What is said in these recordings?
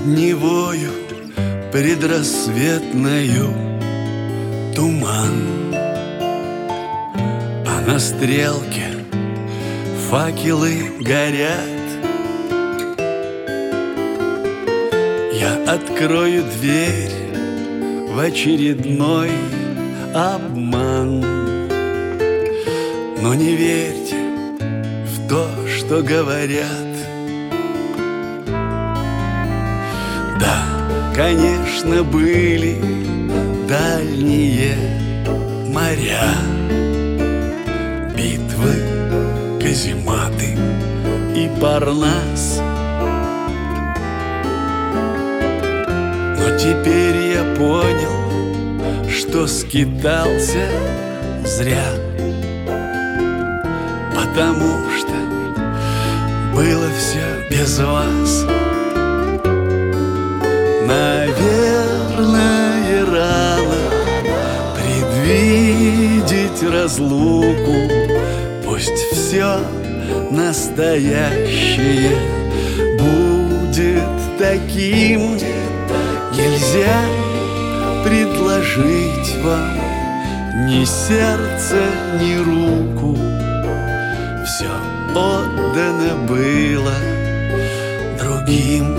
Над Невою предрассветною туман, а на стрелке факелы горят. Я открою дверь в очередной обман, но не верьте в то, что говорят. Да, конечно, были дальние моря, битвы, казематы и Парнас. Но теперь я понял, что скитался зря, потому что было все без вас. Наверное, рано предвидеть разлуку. Пусть все настоящее будет таким. Нельзя предложить вам ни сердце, ни руку. Все отдано было другим.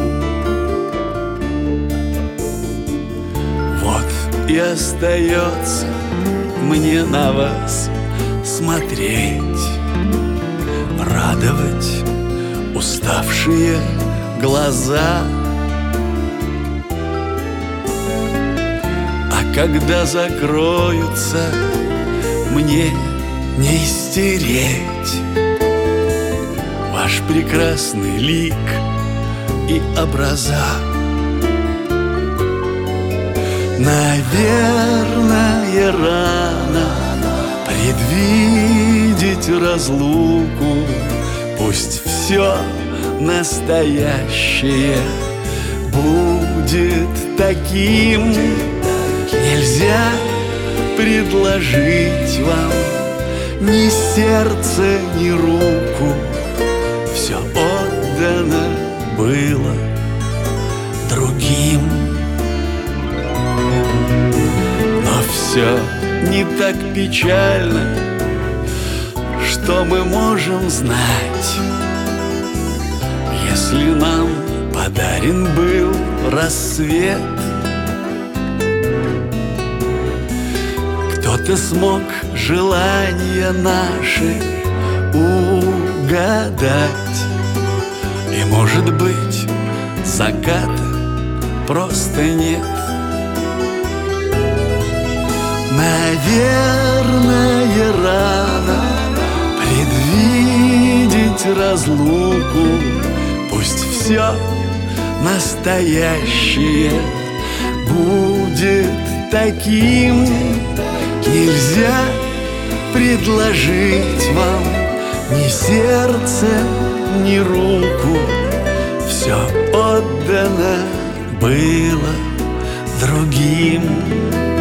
И остается мне на вас смотреть, радовать уставшие глаза. А когда закроются, мне не стереть ваш прекрасный лик и образа. Наверное, рано предвидеть разлуку. Пусть все настоящее будет таким. Нельзя предложить вам ни сердце, ни руку. Все отдано было другим. Все не так печально, что мы можем знать, если нам подарен был рассвет. Кто-то смог желания наши угадать, и, может быть, заката просто нет. Наверное, рано предвидеть разлуку. Пусть все настоящее будет таким. Нельзя предложить вам ни сердце, ни руку. Все отдано было другим.